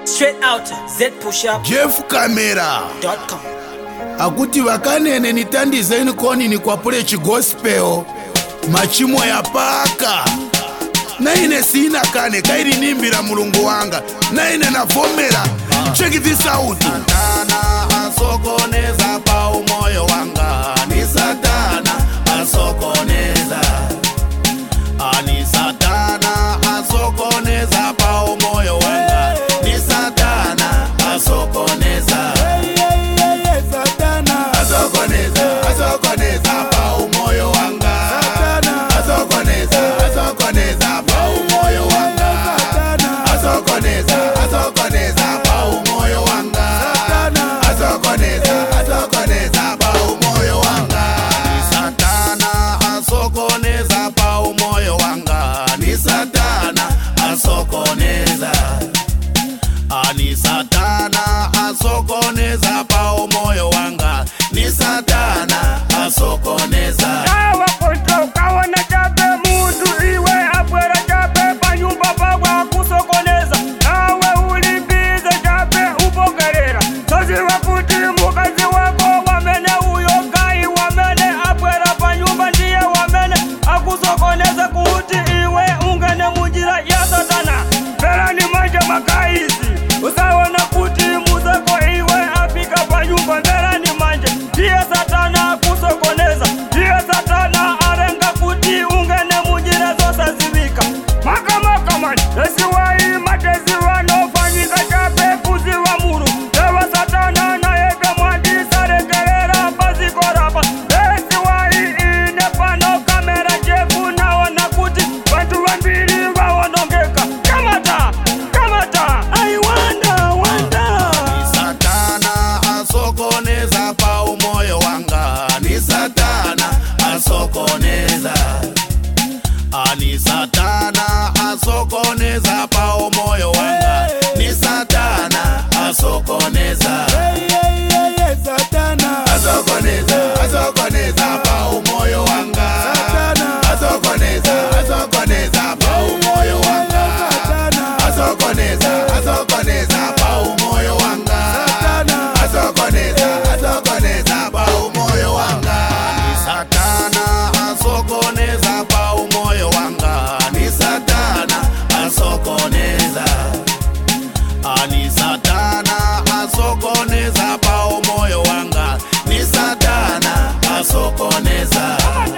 Straight out ZPushup.com. Akuti vakanene nitandize inikoni ni kwapule chigospel machimo ya paka naine sina kane kairi nimbira mulungu wanga naine navomera. Check this out. Satana asokoneza pa umoyo wanga, ni Satana asokoneza, ani Satana asokoneza pa umoyo wanga, ni Satana asokoneza. Satana asokoneza, asokoneza pa umoyo wanga, Satana asokoneza, asokoneza pa umoyo wanga, asokoneza, asokoneza pa umoyo wanga, asokoneza, asokoneza pa umoyo wanga, ni Satana asokoneza pa umoyo wanga, ni Satana asokoneza, ani Satana asokoneza pa umoyo wanga, ni Satana asokoneza. Nawa kontro kawana chape mutu iwe apwera chape panyumba pagwa kusokoneza. Nawe ulimbize chape upogerera. Sozi wakuti mukazi wako wamene uyo kai wamene apwera panyumba ndiye wamene akusokoneza kuti iwe ungene munjira ya Satana. Vera ni manje makaisi usawona kuti muzeko iwe apika panyumba. Vera ni manje ndiye Satana kusokoneza, ndiye Satana arenga kuti ungene munjira zosazivika. Maka mani esiwai matezi wanofanyika chape kuziwa muru. Ewa Satana na yeke mwandisa regerera pazikorapa. Esiwai ine pano kamera jefu naona kuti watu wambili wawonongeka. Kamata, I wonder. Ni Satana asokoneza pa umoyo wanga, ni Satana asokoneza, ani Satana asokoneza pa umoyo wanga, ni Satana asokoneza. Satana asokoneza, asokoneza pa umoyo wanga, asokoneza, asokoneza pa umoyo wanga, asokoneza, asokoneza pa umoyo wanga, asokoneza, asokoneza pa umoyo wanga, ni Satana asokoneza pa umoyo wanga, ni Satana asokoneza, ani Satana asokoneza pa umoyo wanga, ni Satana asokoneza.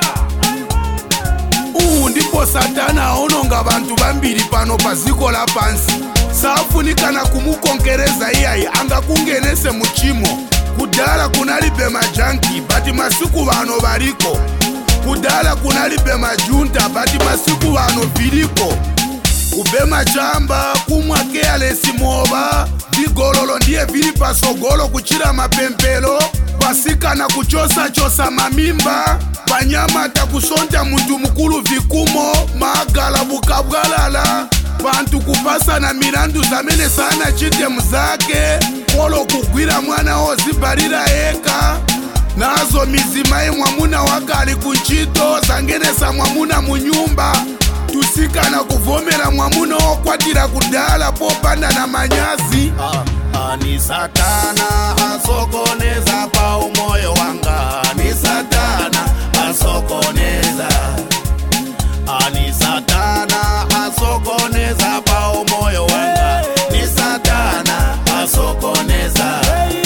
Ndipo Satana aononga bantu bambiri pano paziko la pansi. Safunikana kumukonkereza iyayi angakungenese muchimo. Kudala kunalibe majanki bati masiku bano baliko. Kudala kunalibe majunta bati masiku bano biliko. Kubema chamba kumwa kealesi moba, vigololo ndiye vili pasogolo kuchira mapempelo. Pasika na kuchosa mamimba, panyama takusonta muntu mukulu vikumo, magala bukabgalala. Bantu kupasa na mirandu zamene sana chite mzake, polo kugwira mwana ozibalira eka. Nazo mizimaye mwamuna wakali kunchito, zangenesa mwamuna munyumba. Tusika na kuvomera mwamuna okwatira kudala popanda na manyazi. Ni Satana asokoneza pa umoyo wanga, ni Satana asokoneza, ani Satana asokoneza pa umoyo wanga, ni Satana asokoneza.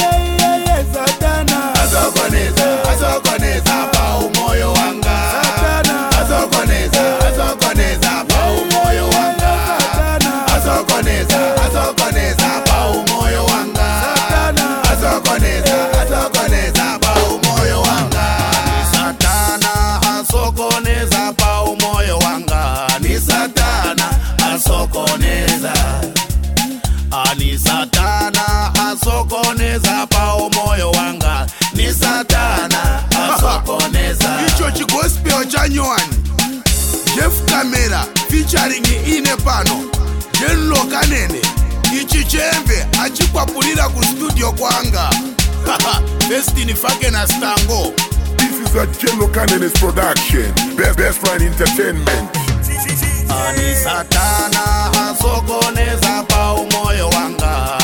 Satana asokoneza, asokoneza pa umoyo wanga, asokoneza, asokoneza pa umoyo wanga, asokoneza, asokoneza pa umoyo wanga, asokoneza, asokoneza pa umoyo wanga, ni Satana asokoneza pa umoyo wanga, ni Satana asokoneza, ani Satana asokoneza pa umoyo wanga, ni Satana asokoneza. Icho chigospel cha Nyoani Jeff Camera featuring ine pano Jenlo Kanene. Ichi chembe achikwapulira ku studio kwanga. Destiny Fake na Stango. This is a Jenlo Kanene's production. Best Friend Entertainment. Ani Satana asokoneza pa umoyo wanga.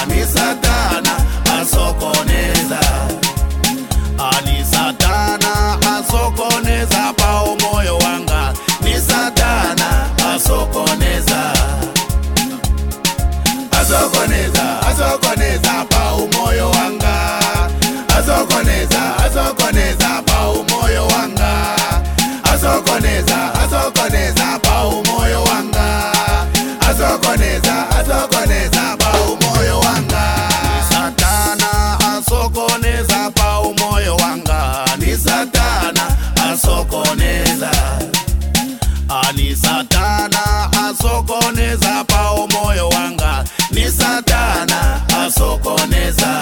asokoneza asokoneza pa umoyo wanga asokoneza asokoneza pa umoyo wanga asokoneza asokoneza pa umoyo wanga asokoneza asokoneza pa umoyo wanga Satana asokoneza pa umoyo wanga ni Satana asokoneza ani Satana asokoneza pa umoyo wanga ni Satana asokoneza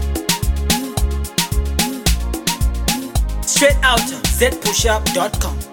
Straight out zpush-up.com